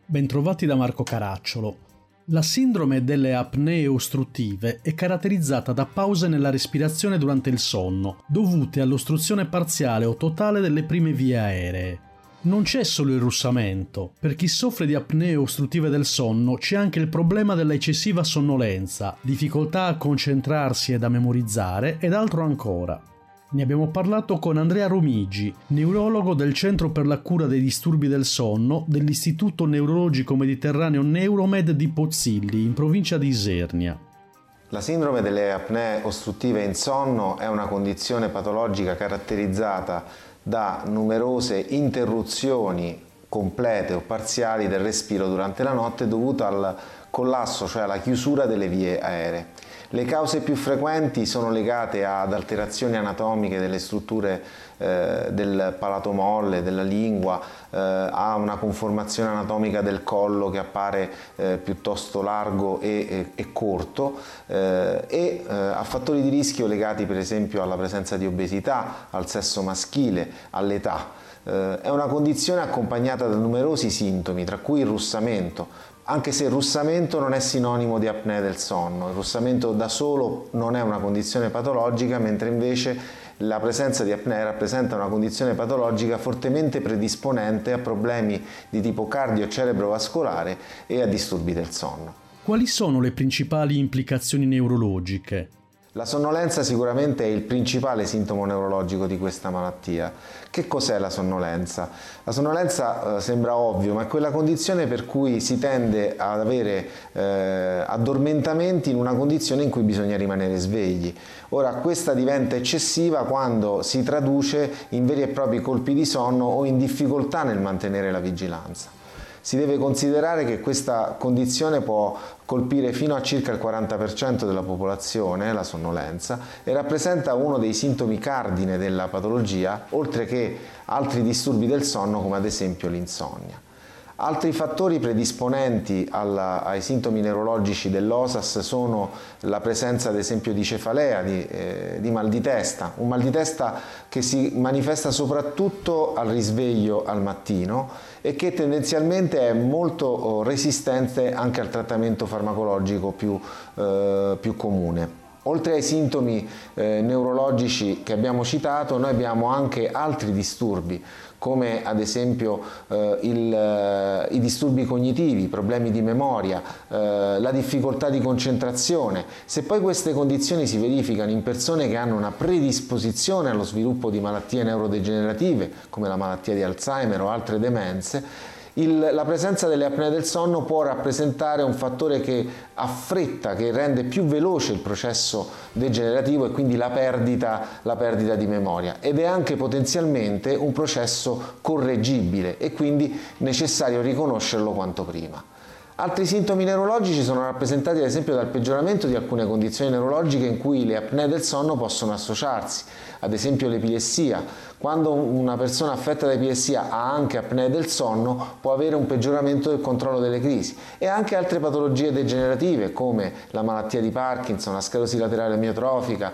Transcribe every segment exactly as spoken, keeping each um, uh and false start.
Bentrovati da Marco Caracciolo. La sindrome delle apnee ostruttive è caratterizzata da pause nella respirazione durante il sonno, dovute all'ostruzione parziale o totale delle prime vie aeree. Non c'è solo il russamento. Per chi soffre di apnee ostruttive del sonno c'è anche il problema della eccessiva sonnolenza, difficoltà a concentrarsi ed a memorizzare ed altro ancora. Ne abbiamo parlato con Andrea Romigi, neurologo del Centro per la cura dei disturbi del sonno dell'Istituto Neurologico Mediterraneo Neuromed di Pozzilli, in provincia di Isernia. La sindrome delle apnee ostruttive in sonno è una condizione patologica caratterizzata da numerose interruzioni complete o parziali del respiro durante la notte dovute al collasso, cioè alla chiusura delle vie aeree. Le cause più frequenti sono legate ad alterazioni anatomiche delle strutture eh, del palato molle, della lingua, eh, a una conformazione anatomica del collo che appare eh, piuttosto largo e, e, e corto eh, e eh, a fattori di rischio legati per esempio alla presenza di obesità, al sesso maschile, all'età. Eh, è una condizione accompagnata da numerosi sintomi, tra cui il russamento, anche se il russamento non è sinonimo di apnea del sonno. Il russamento da solo non è una condizione patologica, mentre invece la presenza di apnea rappresenta una condizione patologica fortemente predisponente a problemi di tipo cardio-cerebrovascolare e a disturbi del sonno. Quali sono le principali implicazioni neurologiche? La sonnolenza sicuramente è il principale sintomo neurologico di questa malattia. Che cos'è la sonnolenza? La sonnolenza eh, sembra ovvio, ma è quella condizione per cui si tende ad avere eh, addormentamenti in una condizione in cui bisogna rimanere svegli. Ora, questa diventa eccessiva quando si traduce in veri e propri colpi di sonno o in difficoltà nel mantenere la vigilanza. Si deve considerare che questa condizione può colpire fino a circa il quaranta per cento della popolazione, la sonnolenza, e rappresenta uno dei sintomi cardine della patologia, oltre che altri disturbi del sonno come ad esempio l'insonnia. Altri fattori predisponenti alla, ai sintomi neurologici dell'O S A S sono la presenza ad esempio di cefalea, di, eh, di mal di testa, un mal di testa che si manifesta soprattutto al risveglio al mattino e che tendenzialmente è molto resistente anche al trattamento farmacologico più, eh, più comune. Oltre ai sintomi eh, neurologici che abbiamo citato, noi abbiamo anche altri disturbi, come ad esempio eh, il, eh, i disturbi cognitivi, i problemi di memoria, eh, la difficoltà di concentrazione. Se poi queste condizioni si verificano in persone che hanno una predisposizione allo sviluppo di malattie neurodegenerative, come la malattia di Alzheimer o altre demenze, Il, la presenza delle apnee del sonno può rappresentare un fattore che affretta, che rende più veloce il processo degenerativo e quindi la perdita, la perdita di memoria, ed è anche potenzialmente un processo correggibile e quindi necessario riconoscerlo quanto prima. Altri sintomi neurologici sono rappresentati ad esempio dal peggioramento di alcune condizioni neurologiche in cui le apnee del sonno possono associarsi, ad esempio l'epilessia. Quando una persona affetta da epilessia ha anche apnee del sonno, può avere un peggioramento del controllo delle crisi, e anche altre patologie degenerative come la malattia di Parkinson, la sclerosi laterale amiotrofica,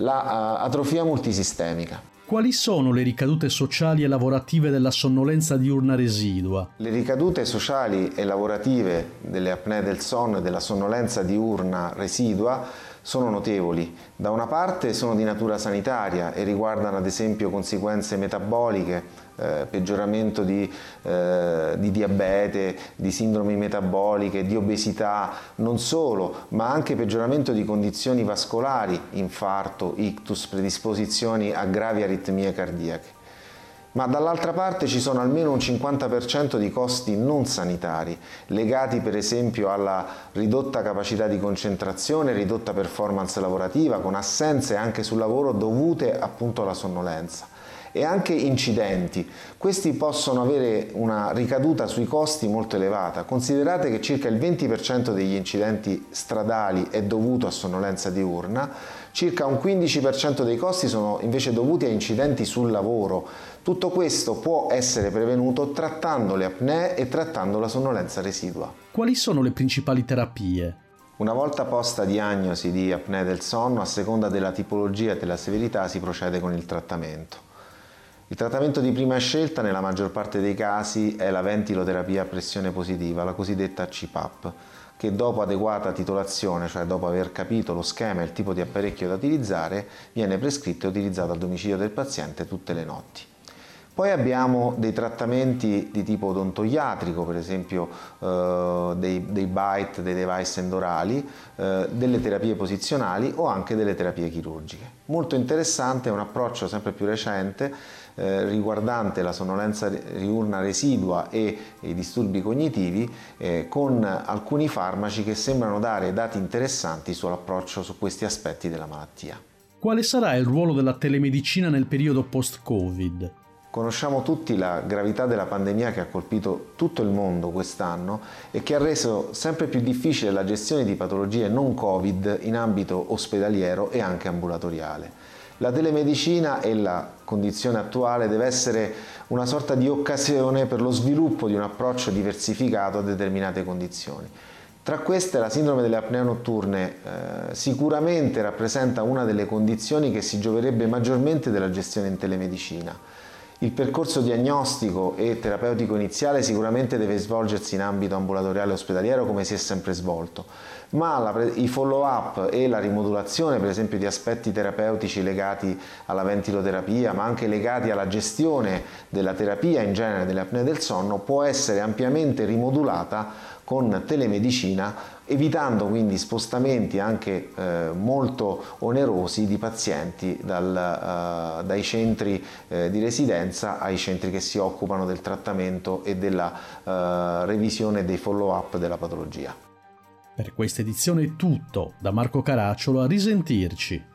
la uh, atrofia multisistemica. Quali sono le ricadute sociali e lavorative della sonnolenza diurna residua? Le ricadute sociali e lavorative delle apnee del sonno e della sonnolenza diurna residua sono notevoli. Da una parte sono di natura sanitaria e riguardano ad esempio conseguenze metaboliche, eh, peggioramento di, eh, di diabete, di sindromi metaboliche, di obesità, non solo, ma anche peggioramento di condizioni vascolari, infarto, ictus, predisposizioni a gravi aritmie cardiache. Ma dall'altra parte ci sono almeno un cinquanta per cento di costi non sanitari, legati per esempio alla ridotta capacità di concentrazione, ridotta performance lavorativa, con assenze anche sul lavoro dovute appunto alla sonnolenza. E anche incidenti. Questi possono avere una ricaduta sui costi molto elevata. Considerate che circa il venti per cento degli incidenti stradali è dovuto a sonnolenza diurna, circa un quindici per cento dei costi sono invece dovuti a incidenti sul lavoro. Tutto questo può essere prevenuto trattando le apnee e trattando la sonnolenza residua. Quali sono le principali terapie? Una volta posta diagnosi di apnea del sonno, a seconda della tipologia e della severità si procede con il trattamento. Il trattamento di prima scelta nella maggior parte dei casi è la ventiloterapia a pressione positiva, la cosiddetta C PAP, che dopo adeguata titolazione, cioè dopo aver capito lo schema e il tipo di apparecchio da utilizzare, viene prescritto e utilizzato al domicilio del paziente tutte le notti. Poi abbiamo dei trattamenti di tipo odontoiatrico, per esempio eh, dei, dei bite, dei device endorali, eh, delle terapie posizionali o anche delle terapie chirurgiche. Molto interessante è un approccio sempre più recente eh, riguardante la sonnolenza diurna residua e i disturbi cognitivi eh, con alcuni farmaci che sembrano dare dati interessanti sull'approccio su questi aspetti della malattia. Quale sarà il ruolo della telemedicina nel periodo post-Covid? Conosciamo tutti la gravità della pandemia che ha colpito tutto il mondo quest'anno e che ha reso sempre più difficile la gestione di patologie non Covid in ambito ospedaliero e anche ambulatoriale. La telemedicina e la condizione attuale deve essere una sorta di occasione per lo sviluppo di un approccio diversificato a determinate condizioni. Tra queste la sindrome delle apnee notturne eh, sicuramente rappresenta una delle condizioni che si gioverebbe maggiormente della gestione in telemedicina. Il percorso diagnostico e terapeutico iniziale sicuramente deve svolgersi in ambito ambulatoriale e ospedaliero come si è sempre svolto, ma la, i follow-up e la rimodulazione per esempio di aspetti terapeutici legati alla ventiloterapia, ma anche legati alla gestione della terapia in genere delle apnee del sonno, può essere ampiamente rimodulata con telemedicina, evitando quindi spostamenti anche eh, molto onerosi di pazienti dal, uh, dai centri eh, di residenza ai centri che si occupano del trattamento e della uh, revisione dei follow-up della patologia. Per questa edizione è tutto, da Marco Caracciolo, a risentirci.